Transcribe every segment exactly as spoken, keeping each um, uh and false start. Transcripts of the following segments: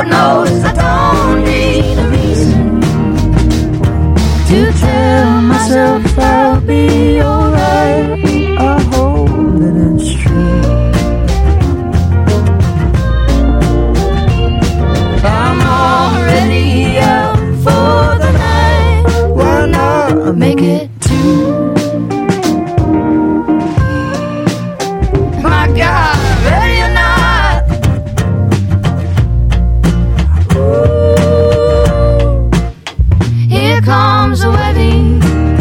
Lord knows I don't need a reason to tell myself I'll be alright. I hope that it's true. I'm already out for the night. Why not make it two? My God, ready or not? Ooh, here comes the wedding.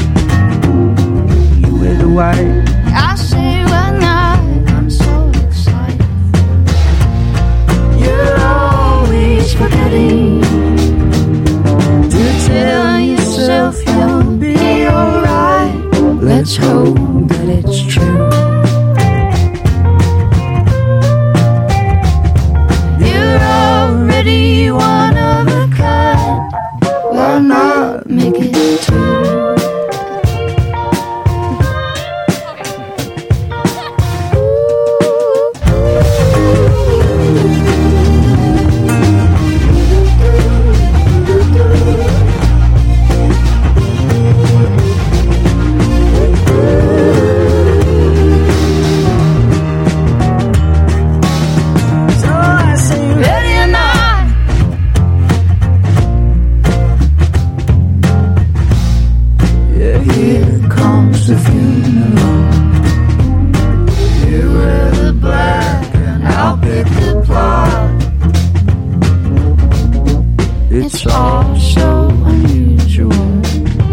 You wear the white. I say why not? I'm so excited. You're always forgetting to tell yourself you'll be alright. Let's hope that it's true. You're already one of a kind. Why not make it two? It's all so unusual.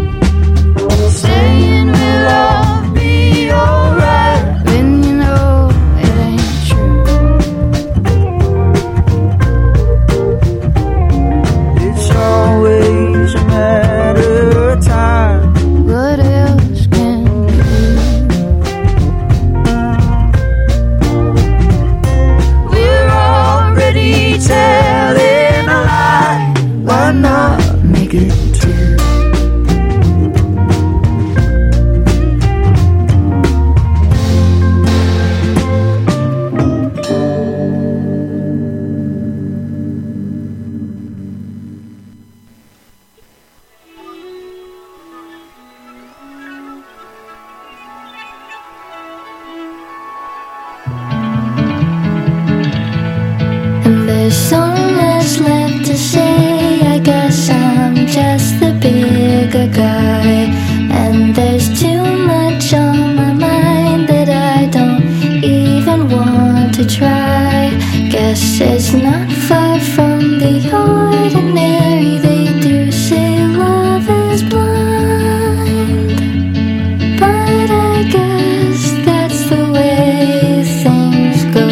Saying we'll all be alright when you know it ain't true. It's always a matter of time. What else can you do? We're already telling a lie. Why not make it two? And there's so much left to say. I guess I'm just the bigger guy, and there's too much on my mind that I don't even want to try. Guess it's not far from the ordinary. They do say love is blind, but I guess that's the way things go.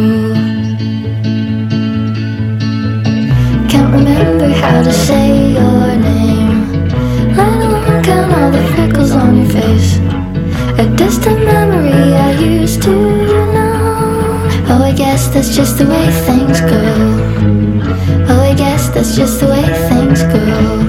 Can't remember how to say your name, let alone count all the freckles on your face. A distant memory I used to know. Oh, I guess that's just the way things go. Oh, I guess that's just the way things go.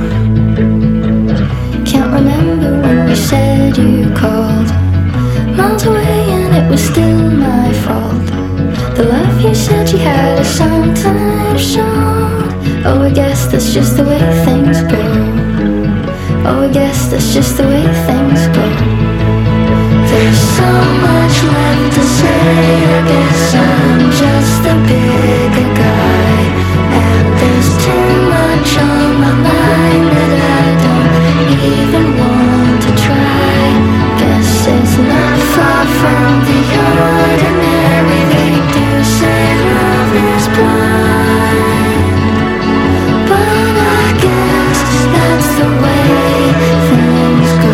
Can't remember when you said you called, miles away and it was still my fault. The love you said you had is sometimes shown. Oh, I guess that's just the way things go. Oh, I guess that's just the way things go. There's so much left to say. I guess I'm just a bigger guy, and there's too much on my mind that I don't even want to try. Guess it's not far from the ordinary. They do say love is blind, but I guess that's the way things go.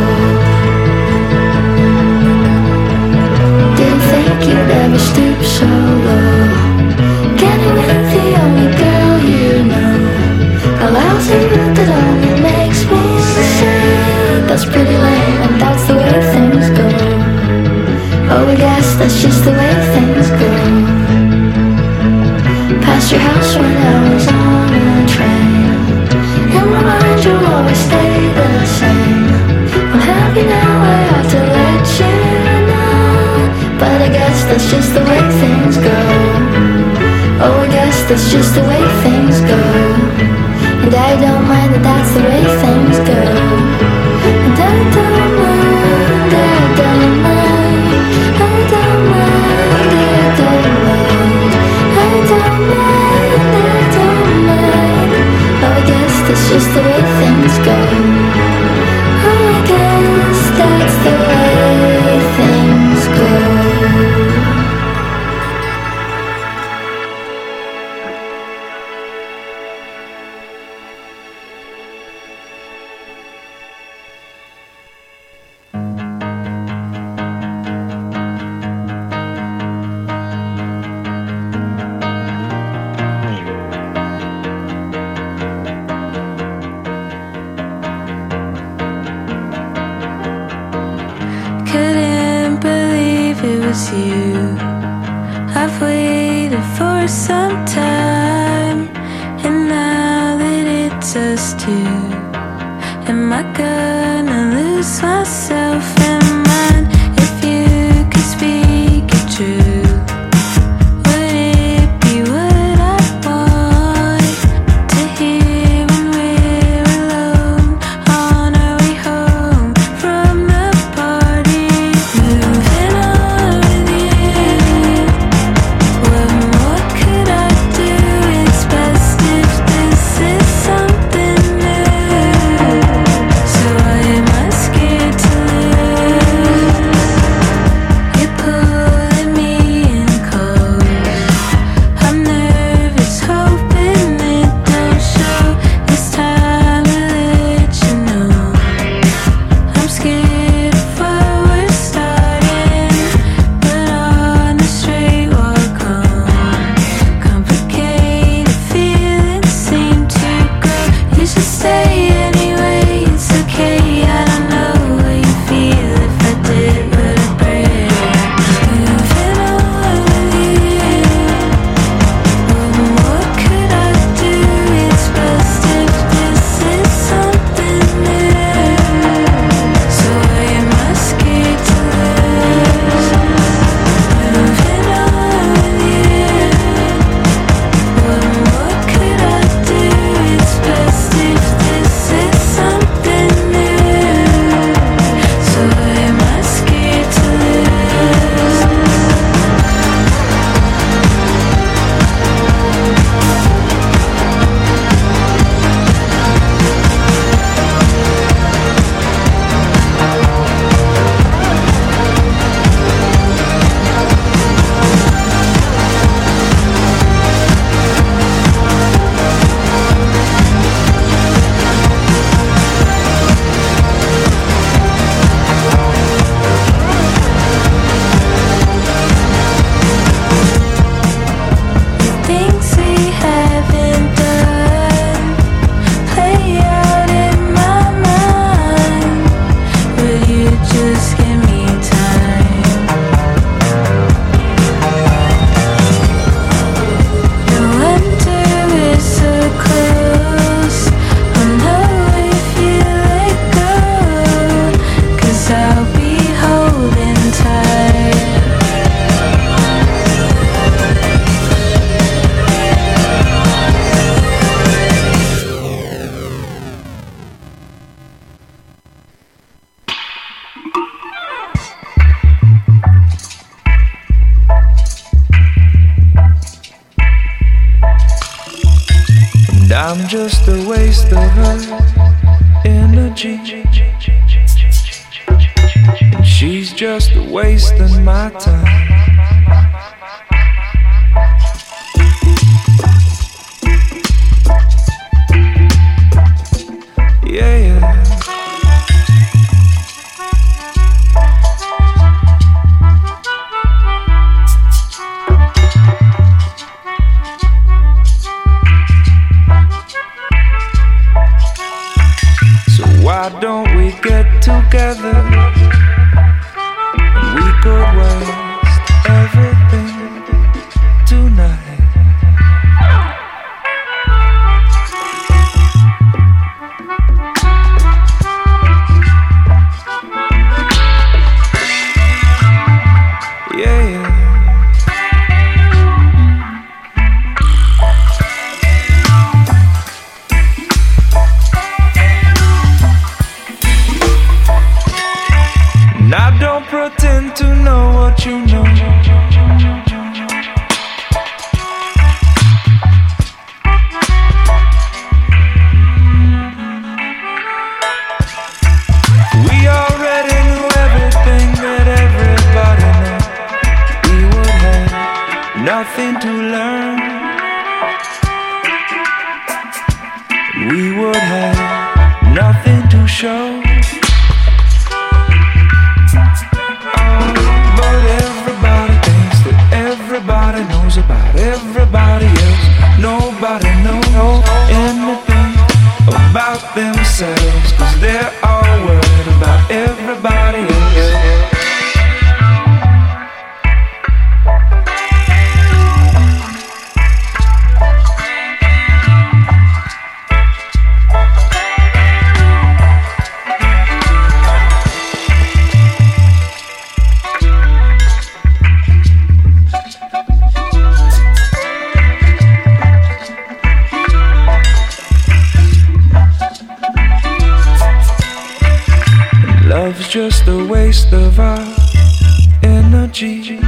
Didn't think you'd ever stoop so low, getting with the only girl you know. A lousy look that only makes me sad. That's pretty lame, and that's the way things go. Oh, I guess that's just the way things go. Past your house when I was on a train, in my mind you'll always stay the same. I'm happy now, I have to let you know, but I guess that's just the way things go. Oh, I guess that's just the way things go. And I don't mind that that's the way things go. And I don't mind, I don't mind, I don't mind, I don't mind, I don't mind, I don't mind. Oh, I guess that's just the way things go. Oh, I guess that's the way things go. You. I've waited for some time, and now that it's us two, am I gonna lose myself in mine? If you could speak it true, would it be what I want to hear when we're alone on our way home from the party? Moving on. I'm just a waste of her energy, and she's just a wasting my time. Yeah, yeah. Why don't we get together and we could waste everything tonight? Yeah, yeah. you know. We already knew everything that everybody knew. We would have nothing to learn. We would have nothing to show. Oh, but everybody thinks that everybody knows about everybody else. Nobody knows anything about themselves, 'cause they're all worried about everybody else. Love's just a waste of our energy,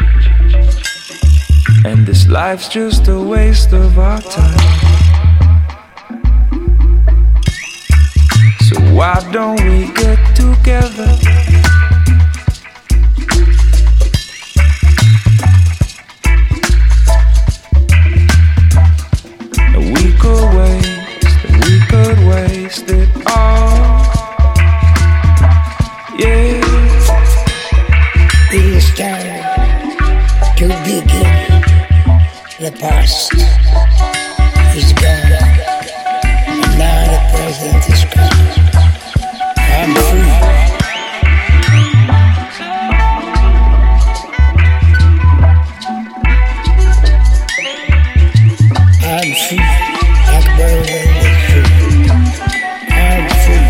and this life's just a waste of our time. So why don't we get together? And we could waste, we could waste it all. Yeah. We started to begin. The past is gone, and now the present is come. I'm free. I'm free, like bird in the tree. I'm free.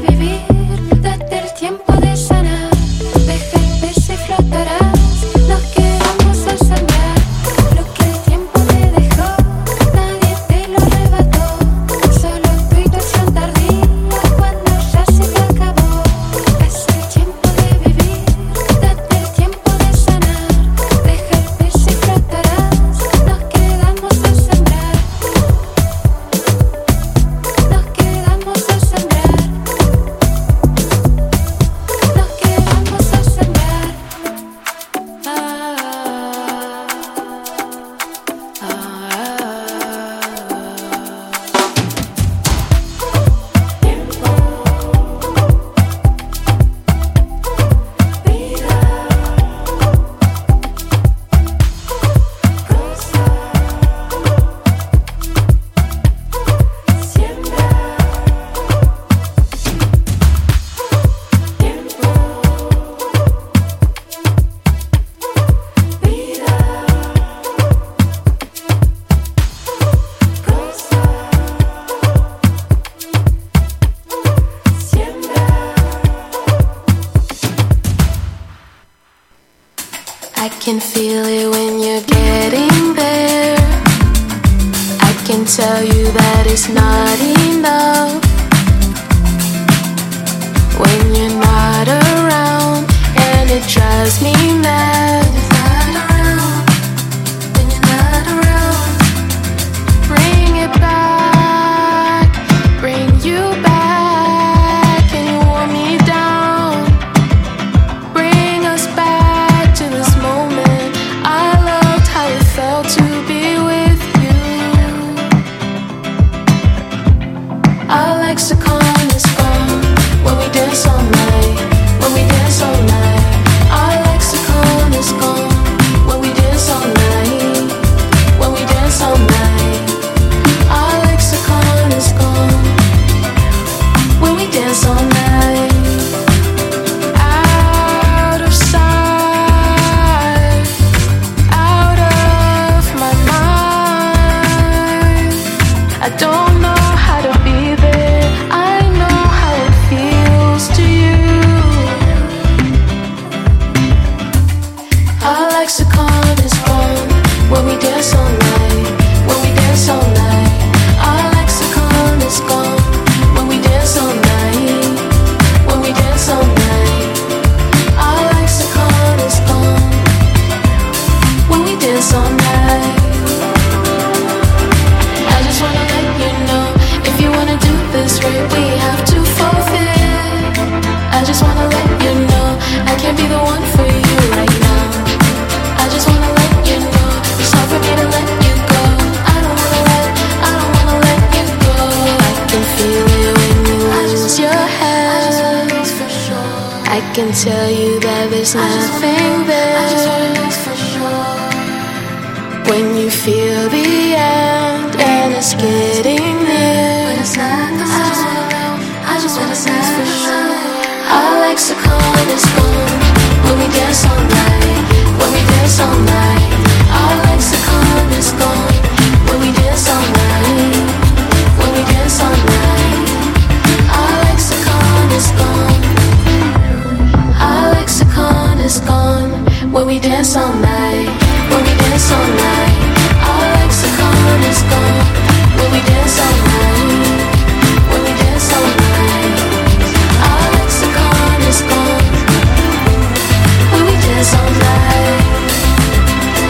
Date el tiempo de sanar, deja el pez y flotarás. No can feel it when you're getting there. I can tell you that it's not enough when you're not around, and it drives me mad. When you're not around, bring it back, bring you back, and you want me down. Bring us back to this moment. I loved how it felt to be with you. Our lexicon is gone when we dance all night, when we dance all night. Our lexicon is gone when we dance all night, when we dance all night. Our lexicon is gone when we dance all night. Out of sight, out of my mind. I don't know how to be there. I know how it feels to you. Our lexicon is gone when we dance all night, when we dance all night. Our lexicon is gone when we dance all night, when we dance all night. Our lexicon is gone when we dance all night. I just wanna let you know, if you wanna do this right, we have to forfeit. I just wanna let you know, I can't be the one for you right now. I just wanna let you know, it's hard for me to let you go. I don't wanna let, I don't wanna let you go. I can feel it when you lose your head. I can tell you that there's nothing there. When you feel the end and it's getting near, I just wanna say for sure. Our lexicon is gone when we dance all night, when we dance all night. Our lexicon is gone when we dance all night, when we dance all night. Our lexicon is gone. Our lexicon is gone when we dance all night, when we dance all night. Our lexicon is gone when we dance all night, when we dance all night. Our lexicon is gone when we dance all night.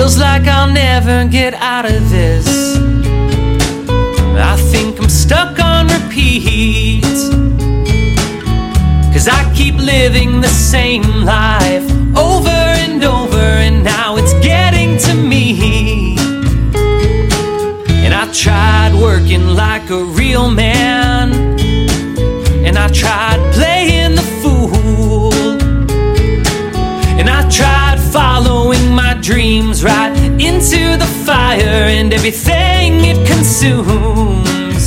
feels like I'll never get out of this. I think I'm stuck on repeat, 'cause I keep living the same life over and over, and now it's getting to me. And I tried working like a real man, and I tried playing the fool, and I tried following my dreams right into the fire and everything it consumes.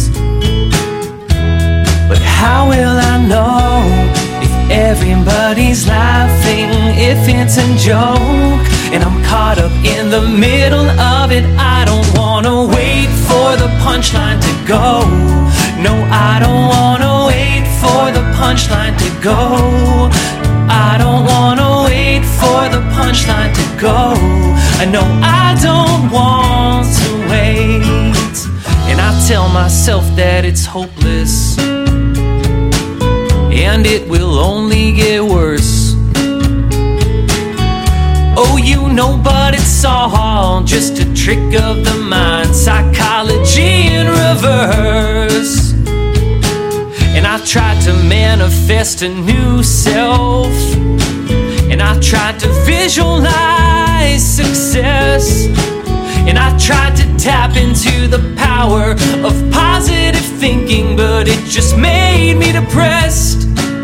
But how will I know if everybody's laughing, if it's a joke, and I'm caught up in the middle of it? I don't wanna wait for the punchline to go. No, I don't wanna wait for the punchline to go. I don't wanna wait for the punchline to go. I know I don't want to wait, and I tell myself that it's hopeless, and it will only get worse. Oh, you know, but it's all just a trick of the mind, psychology in reverse. And I tried to manifest a new self, and I tried to visualize success, and I tried to tap into the power of positive thinking, but it just made me depressed.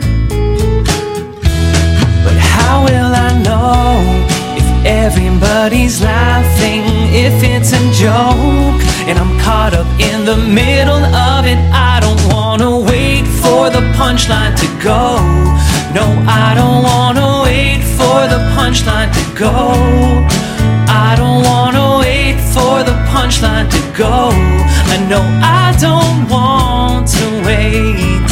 But how will I know if everybody's laughing, if it's a joke, and I'm caught up in the middle of it? I don't wanna wait for the punchline to go. No, I don't wanna wait for the punchline to go. I don't wanna wait for the punchline to go. I know I don't want to wait.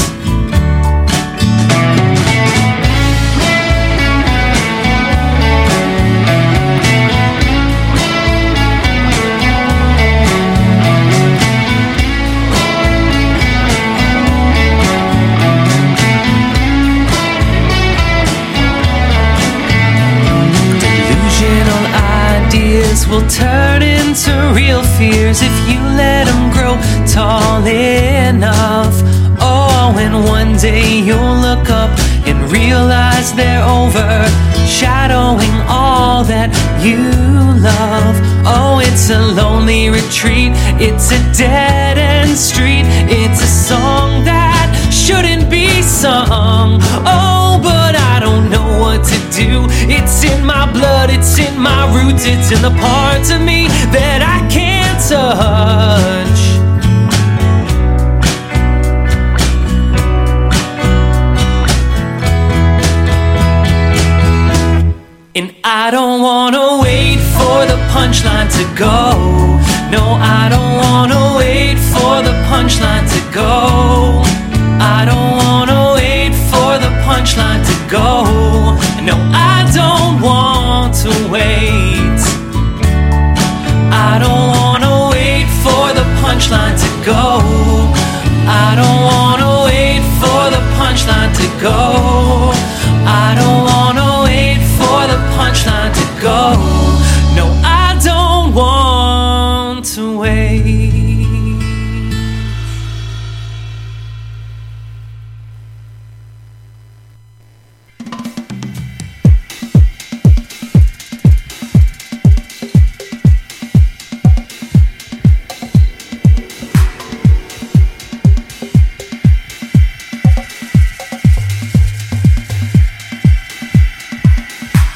Will turn into real fears if you let them grow tall enough. Oh, and one day you'll look up and realize they're overshadowing all that you love. Oh, it's a lonely retreat, it's a dead-end street, it's a song that shouldn't be sung. Oh, but I don't know what to do. It's in my blood, it's in my roots, it's in the parts of me that I can't touch. And I don't wanna wait for the punchline to go. No, I don't wanna wait for the punchline to go. I don't wanna wait for the punchline to go. No,